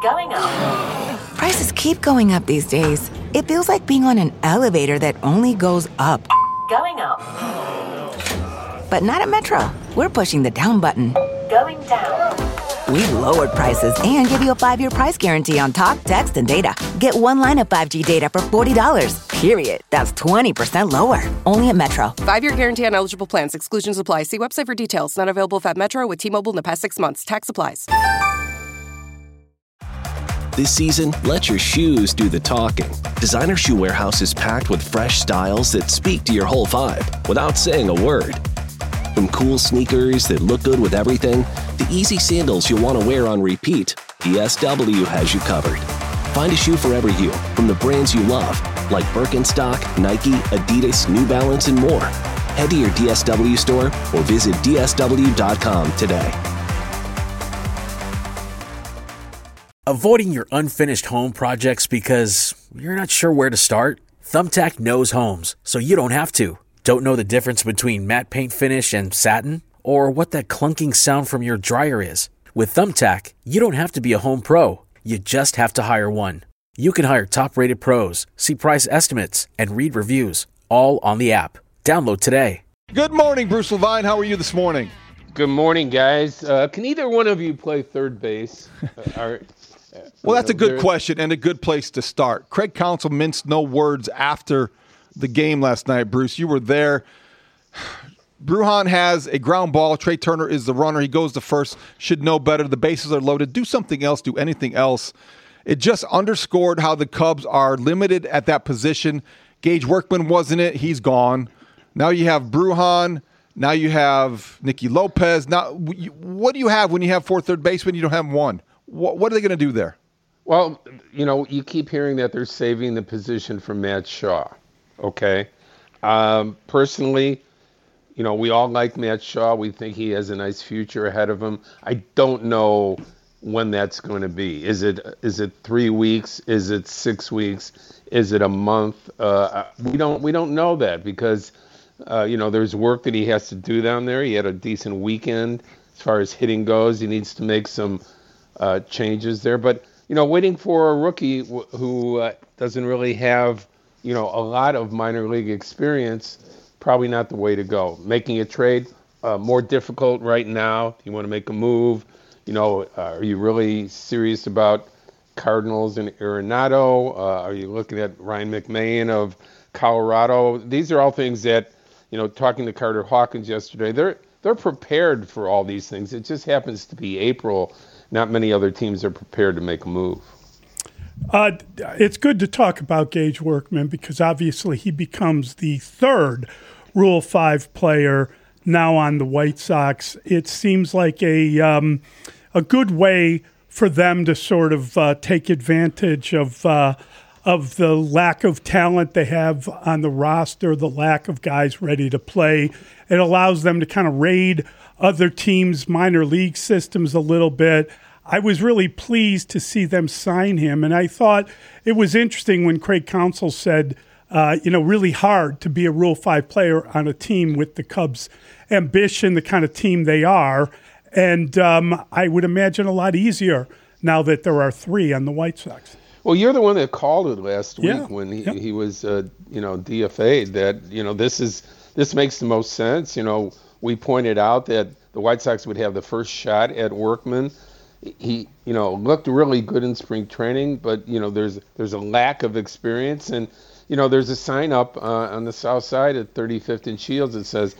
Going up. Prices keep going up these days. It feels like being on an elevator that only goes up. Going up. But not at Metro. We're pushing the down button. Going down. We've lowered prices and give you a 5-year price guarantee on talk, text, and data. Get one line of 5G data for $40, period. That's 20% lower. Only at Metro. 5-year guarantee on eligible plans. Exclusions apply. See website for details. Not available at Metro with T-Mobile in the past 6 months. Tax applies. This season, let your shoes do the talking. Designer Shoe Warehouse is packed with fresh styles that speak to your whole vibe without saying a word. From cool sneakers that look good with everything, to easy sandals you'll want to wear on repeat, DSW has you covered. Find a shoe for every you from the brands you love, like Birkenstock, Nike, Adidas, New Balance, and more. Head to your DSW store or visit dsw.com today. Avoiding your unfinished home projects because you're not sure where to start? Thumbtack knows homes, so you don't have to. Don't know the difference between matte paint finish and satin? Or what that clunking sound from your dryer is? With Thumbtack, you don't have to be a home pro. You just have to hire one. You can hire top-rated pros, see price estimates, and read reviews, all on the app. Download today. Good morning, Bruce Levine. How are you this morning? Good morning, guys. Can either one of you play third base? Well, that's a good question and a good place to start. Craig Counsell minced no words after the game last night, Bruce. You were there. Brujan has a ground ball. Trey Turner is the runner. He goes to first. Should know better. The bases are loaded. Do something else. Do anything else. It just underscored how the Cubs are limited at that position. Gage Workman wasn't it. He's gone. Now you have Brujan. Now you have Nicky Lopez. Now, what do you have when you have 4 third basemen? You don't have one. What are they going to do there? Well, you keep hearing that they're saving the position for Matt Shaw. Okay. Personally, we all like Matt Shaw. We think he has a nice future ahead of him. I don't know when that's going to be. Is it 3 weeks? Is it 6 weeks? Is it a month? We don't know that because there's work that he has to do down there. He had a decent weekend as far as hitting goes. He needs to make some changes there. But waiting for a rookie who doesn't really have a lot of minor league experience, probably not the way to go. Making a trade more difficult right now. You want to make a move. Are you really serious about Cardinals and Arenado? Are you looking at Ryan McMahon of Colorado? These are all things that, talking to Carter Hawkins yesterday, they're prepared for all these things. It just happens to be April. Not many other teams are prepared to make a move. It's good to talk about Gage Workman because obviously he becomes the third Rule 5 player now on the White Sox. It seems like a good way for them to sort of take advantage of the lack of talent they have on the roster, the lack of guys ready to play. It allows them to kind of raid other teams' minor league systems a little bit. I was really pleased to see them sign him, and I thought it was interesting when Craig Counsell said, really hard to be a Rule 5 player on a team with the Cubs' ambition, the kind of team they are, and I would imagine a lot easier now that there are 3 on the White Sox. Well, you're the one that called it last week when he was, DFA'd. That this makes the most sense. We pointed out that the White Sox would have the first shot at Workman. He, looked really good in spring training, but there's a lack of experience, and there's a sign up on the south side at 35th and Shields that says,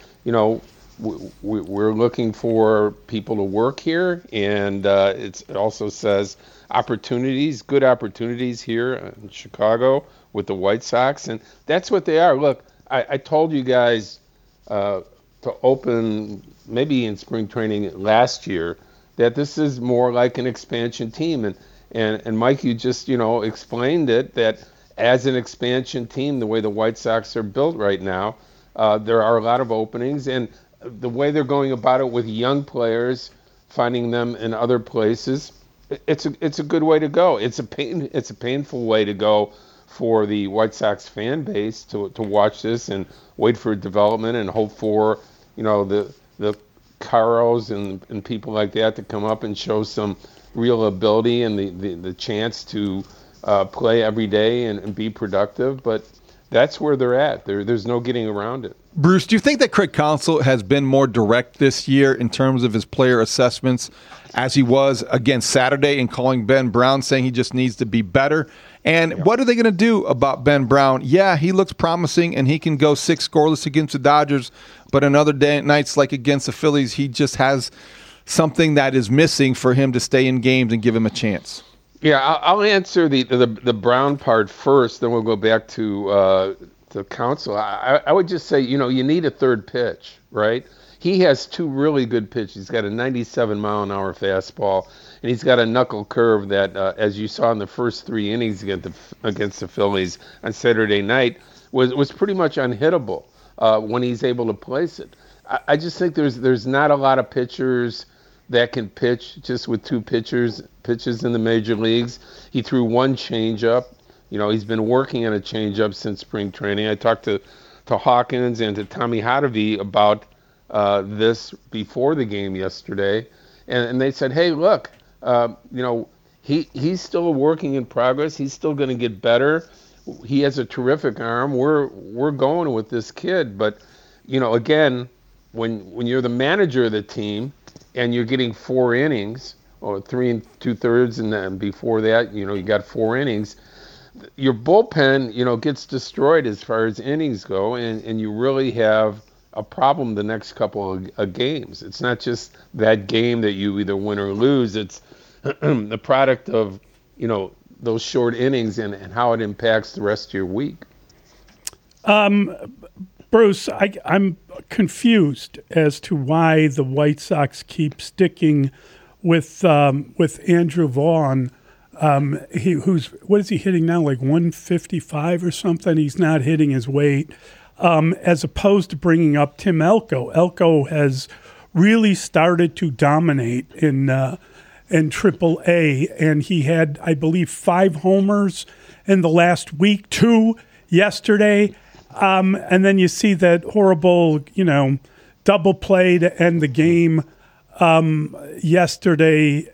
we're looking for people to work here, and it also says good opportunities here in Chicago with the White Sox, and that's what they are. Look, I told you guys to open maybe in spring training last year that this is more like an expansion team, and Mike, you just explained it, that as an expansion team, the way the White Sox are built right now, there are a lot of openings, and the way they're going about it with young players, finding them in other places, it's a good way to go. It's a painful way to go for the White Sox fan base to watch this and wait for development and hope for the Caros and people like that to come up and show some real ability and the chance to play every day and be productive. But that's where they're at. There's no getting around it. Bruce, do you think that Craig Counsell has been more direct this year in terms of his player assessments as he was against Saturday in calling Ben Brown, saying he just needs to be better? And what are they going to do about Ben Brown? Yeah, he looks promising, and he can go 6 scoreless against the Dodgers, but on other nights like against the Phillies, he just has something that is missing for him to stay in games and give him a chance. Yeah, I'll answer the Brown part first, then we'll go back to Counsell. I would just say, you need a third pitch, right? He has 2 really good pitches. He's got a 97-mile-an-hour fastball, and he's got a knuckle curve that, as you saw in the first 3 innings against the Phillies on Saturday night, was pretty much unhittable when he's able to place it. I just think there's not a lot of pitchers that can pitch just with 2 pitches in the major leagues. He threw 1 changeup. He's been working on a changeup since spring training. I talked to Hawkins and to Tommy Hotovy about this before the game yesterday, and they said, hey, look, he's still a working in progress. He's still going to get better. He has a terrific arm. We're going with this kid. But, again, when you're the manager of the team and you're getting 4 innings, or 3 2/3, and then before that, you got 4 innings, your bullpen, gets destroyed as far as innings go, and you really have a problem the next couple of games. It's not just that game that you either win or lose. It's the product of, those short innings and how it impacts the rest of your week. Bruce, I'm confused as to why the White Sox keep sticking with Andrew Vaughn. What is he hitting now? Like 155 or something? He's not hitting his weight. As opposed to bringing up Tim Elko. Elko has really started to dominate in AAA, and he had, I believe, 5 homers in the last week, 2 yesterday. And then you see that horrible, double play to end the game yesterday.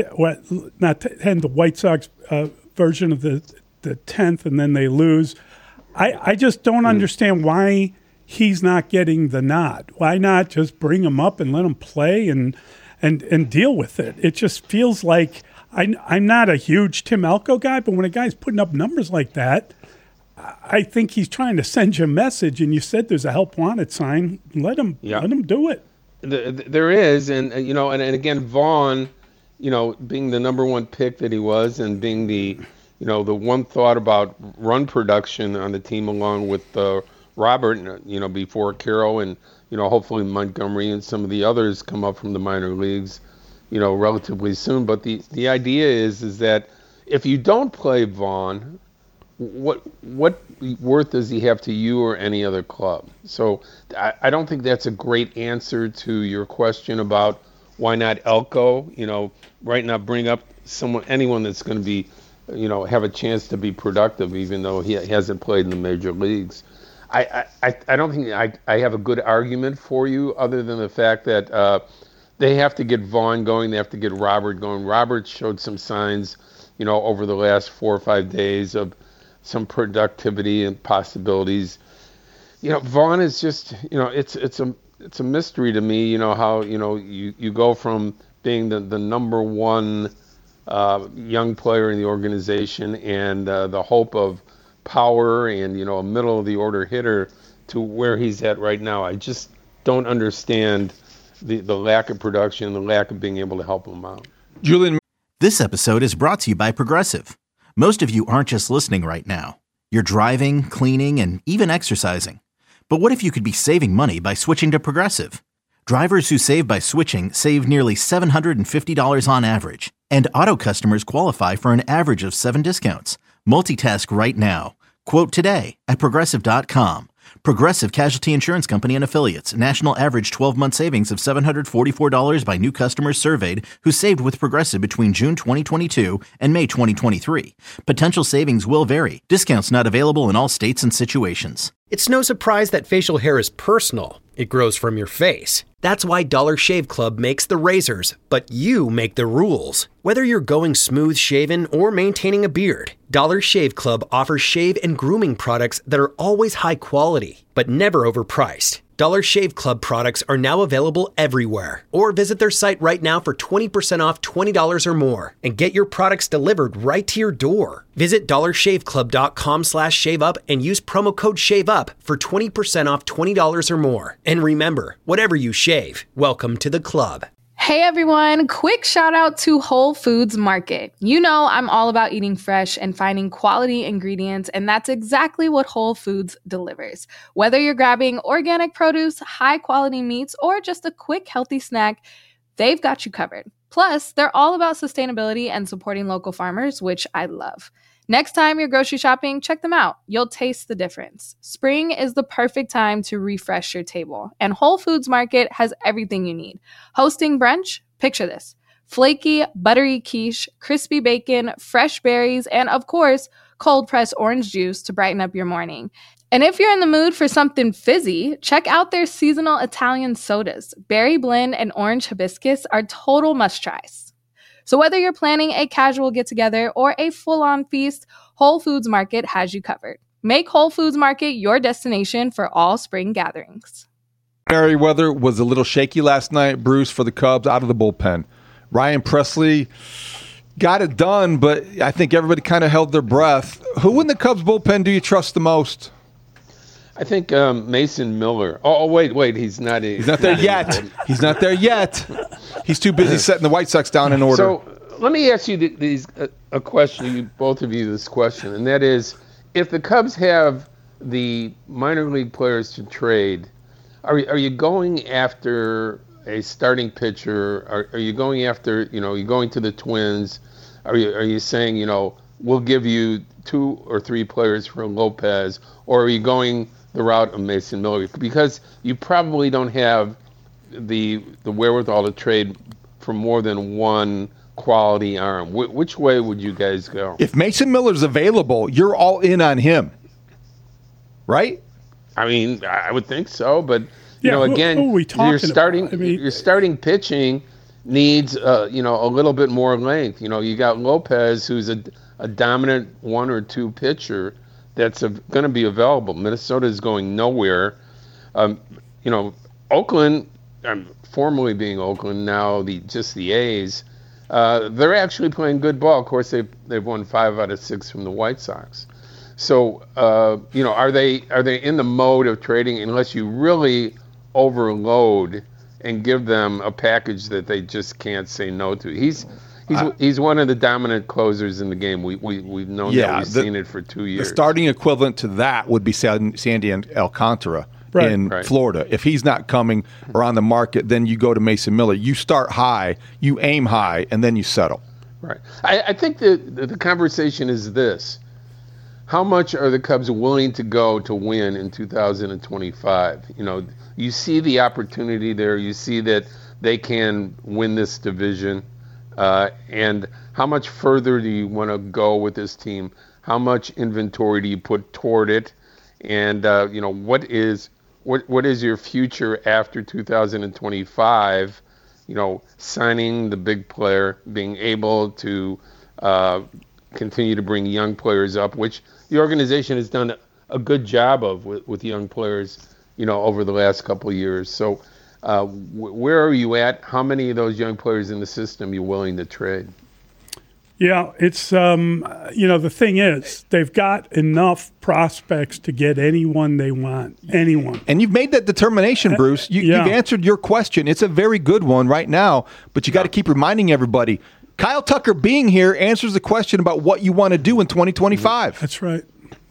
Not to end the White Sox version of the 10th, and then they lose. I just don't understand why he's not getting the nod. Why not just bring him up and let him play and deal with it? It just feels like I'm not a huge Tim Elko guy, but when a guy's putting up numbers like that, I think he's trying to send you a message. And you said there's a help wanted sign. Let him do it. There is, and again, Vaughn, being the number 1 pick that he was, and being the one thought about run production on the team along with Robert, before Carroll and, hopefully Montgomery and some of the others come up from the minor leagues, relatively soon. But the idea is that if you don't play Vaughn, what worth does he have to you or any other club? So I don't think that's a great answer to your question about why not Elko, right now bring up anyone that's going to be, have a chance to be productive, even though he hasn't played in the major leagues. I don't think I have a good argument for you other than the fact that they have to get Vaughn going. They have to get Robert going. Robert showed some signs, over the last 4 or 5 days of some productivity and possibilities. Vaughn is just, it's a mystery to me, how, you go from being the number 1 young player in the organization and the hope of power and, a middle of the order hitter to where he's at right now. I just don't understand the lack of production, the lack of being able to help him out. Julian. This episode is brought to you by Progressive. Most of you aren't just listening right now. You're driving, cleaning, and even exercising. But what if you could be saving money by switching to Progressive? Drivers who save by switching save nearly $750 on average. And auto customers qualify for an average of 7 discounts. Multitask right now. Quote today at Progressive.com. Progressive Casualty Insurance Company and Affiliates. National average 12-month savings of $744 by new customers surveyed who saved with Progressive between June 2022 and May 2023. Potential savings will vary. Discounts not available in all states and situations. It's no surprise that facial hair is personal. It grows from your face. That's why Dollar Shave Club makes the razors, but you make the rules. Whether you're going smooth shaven or maintaining a beard, Dollar Shave Club offers shave and grooming products that are always high quality, but never overpriced. Dollar Shave Club products are now available everywhere. Or visit their site right now for 20% off $20 or more and get your products delivered right to your door. Visit dollarshaveclub.com/shaveup and use promo code SHAVEUP for 20% off $20 or more. And remember, whatever you shave, welcome to the club. Hey everyone, quick shout out to Whole Foods Market. You know I'm all about eating fresh and finding quality ingredients, and that's exactly what Whole Foods delivers. Whether you're grabbing organic produce, high quality meats, or just a quick healthy snack, they've got you covered. Plus, they're all about sustainability and supporting local farmers, which I love. Next time you're grocery shopping, check them out. You'll taste the difference. Spring is the perfect time to refresh your table, and Whole Foods Market has everything you need. Hosting brunch? Picture this. Flaky, buttery quiche, crispy bacon, fresh berries, and of course, cold-pressed orange juice to brighten up your morning. And if you're in the mood for something fizzy, check out their seasonal Italian sodas. Berry blend and orange hibiscus are total must-tries. So whether you're planning a casual get-together or a full-on feast, Whole Foods Market has you covered. Make Whole Foods Market your destination for all spring gatherings. Merriweather was a little shaky last night, Bruce, for the Cubs out of the bullpen. Ryan Pressly got it done, but I think everybody kind of held their breath. Who in the Cubs bullpen do you trust the most? I think Mason Miller. Oh, wait, he's not there yet. He's not there yet. He's too busy setting the White Sox down in order. So let me ask you a question, both of you, this question, and that is, if the Cubs have the minor league players to trade, are you going after a starting pitcher? Are you going after, you're going to the Twins? Are you saying, we'll give you 2 or 3 players for Lopez, or are you going the route of Mason Miller? Because you probably don't have the wherewithal to trade for more than one quality arm. Which way would you guys go? If Mason Miller's available, you're all in on him, right? I mean, I would think so, but again, who are we talking your starting about? your starting pitching needs a little bit more length. You got Lopez, who's a dominant 1 or 2 pitcher that's going to be available. Minnesota is going nowhere. Oakland, formerly being Oakland, now the A's, they're actually playing good ball. Of course, they've won 5 out of 6 from the White Sox. So, are they in the mode of trading unless you really overload and give them a package that they just can't say no to? He's one of the dominant closers in the game. We've known that. We've seen it for 2 years. The starting equivalent to that would be Sandy Alcantara in Florida. If he's not coming or on the market, then you go to Mason Miller. You start high, you aim high, and then you settle. Right. I think the conversation is this. How much are the Cubs willing to go to win in 2025? You see the opportunity there. You see that they can win this division. And how much further do you want to go with this team? How much inventory do you put toward it? And what is your future after 2025? Signing the big player, being able to continue to bring young players up, which the organization has done a good job of with young players, over the last couple of years. So. Where are you at? How many of those young players in the system are you willing to trade? Yeah, it's, the thing is, they've got enough prospects to get anyone they want, anyone. And you've made that determination, Bruce. You've answered your question. It's a very good one right now, but you got to keep reminding everybody. Kyle Tucker being here answers the question about what you want to do in 2025. That's right.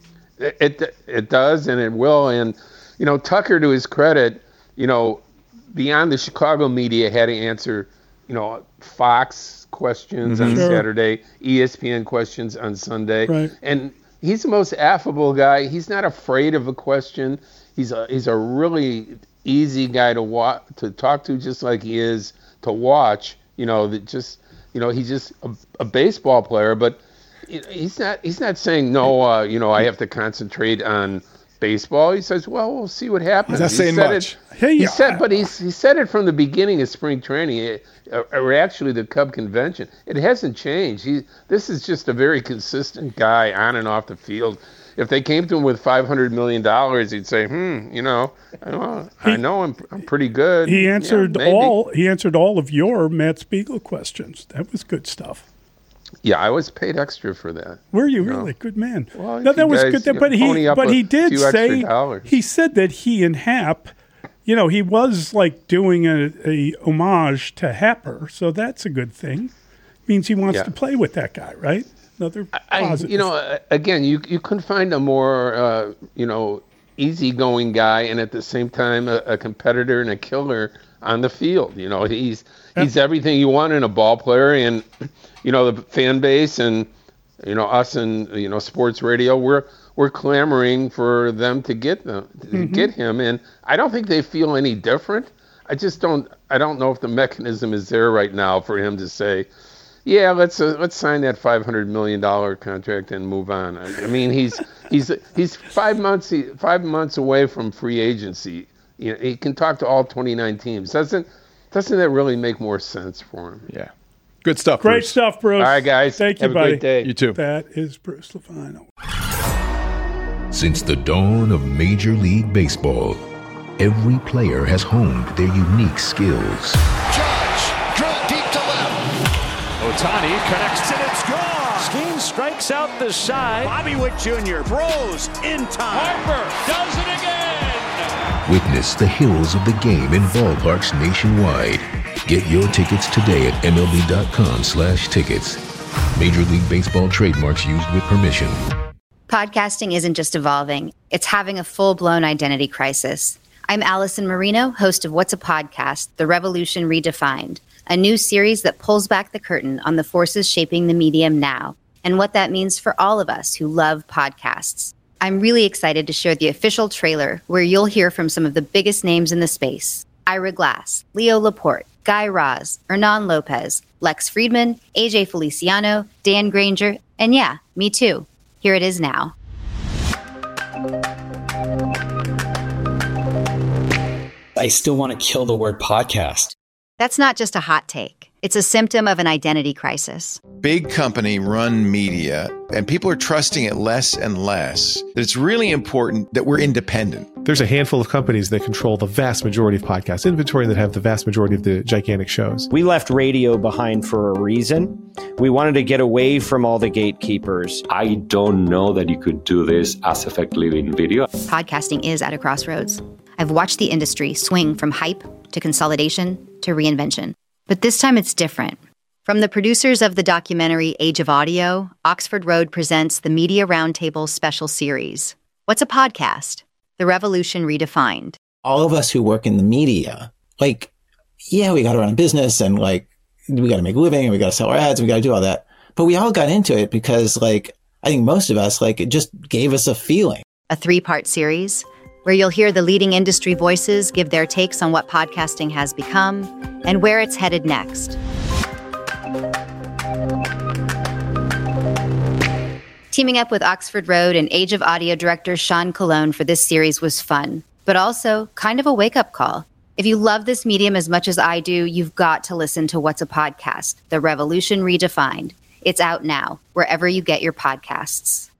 It does, and it will. And, Tucker, to his credit, beyond the Chicago media, had to answer, Fox questions on Saturday, ESPN questions on Sunday. Right. And he's the most affable guy. He's not afraid of a question. He's a really easy guy to talk to, just like he is to watch. He's just a baseball player, but he's not saying no. I have to concentrate on baseball. He says, well, we'll see what happens. He's not saying much. He said it from the beginning of spring training, or actually the Cub convention. It hasn't changed. This is just a very consistent guy on and off the field. If they came to him with $500 million, he'd say, I know I'm pretty good. He answered all of your Matt Spiegel questions. That was good stuff. Yeah, I was paid extra for that. Were you really? Good man. Well, no, that was good. But he did say he said that he and Hap, he was like doing a homage to Happer, so that's a good thing. Means he wants to play with that guy, right? Another positive. Again, you couldn't find a more easygoing guy, and at the same time a competitor and a killer on the field. He's everything you want in a ball player, and the fan base and us and sports radio, we're clamoring for them to get him, and I don't think they feel any different. I don't know if the mechanism is there right now for him to say, yeah, let's sign that $500 million contract and move on. I mean, he's 5 months away from free agency. He can talk to all 29 teams. Doesn't that really make more sense for him? Yeah. Good stuff, Great Bruce. stuff, Bruce. All right, guys. Thank you, Have buddy. a great day. You too. That is Bruce Levine. Since the dawn of Major League Baseball, every player has honed their unique skills. Judge, drill deep to left. Ohtani connects and it's gone. Skeen strikes out the side. Bobby Witt Jr. throws in time. Harper does it again. Witness the heroes of the game in ballparks nationwide. Get your tickets today at MLB.com/tickets. Major League Baseball trademarks used with permission. Podcasting isn't just evolving, it's having a full-blown identity crisis. I'm Allison Marino, host of What's a Podcast? The Revolution Redefined, a new series that pulls back the curtain on the forces shaping the medium now and what that means for all of us who love podcasts. I'm really excited to share the official trailer where you'll hear from some of the biggest names in the space. Ira Glass, Leo Laporte, Guy Raz, Hernan Lopez, Lex Friedman, AJ Feliciano, Dan Granger, and yeah, me too. Here it is now. I still want to kill the word podcast. That's not just a hot take. It's a symptom of an identity crisis. Big company run media, and people are trusting it less and less. It's really important that we're independent. There's a handful of companies that control the vast majority of podcast inventory that have the vast majority of the gigantic shows. We left radio behind for a reason. We wanted to get away from all the gatekeepers. I don't know that you could do this as effectively in video. Podcasting is at a crossroads. I've watched the industry swing from hype to consolidation to reinvention. But this time it's different. From the producers of the documentary Age of Audio, Oxford Road presents the Media Roundtable special series. What's a podcast? The Revolution Redefined. All of us who work in the media, we got to run a business and we got to make a living and we got to sell our ads and we got to do all that. But we all got into it because I think most of us, it just gave us a feeling. A 3-part series where you'll hear the leading industry voices give their takes on what podcasting has become and where it's headed next. Teaming up with Oxford Road and Age of Audio director Sean Colon for this series was fun, but also kind of a wake-up call. If you love this medium as much as I do, you've got to listen to What's a Podcast? The Revolution Redefined. It's out now, wherever you get your podcasts.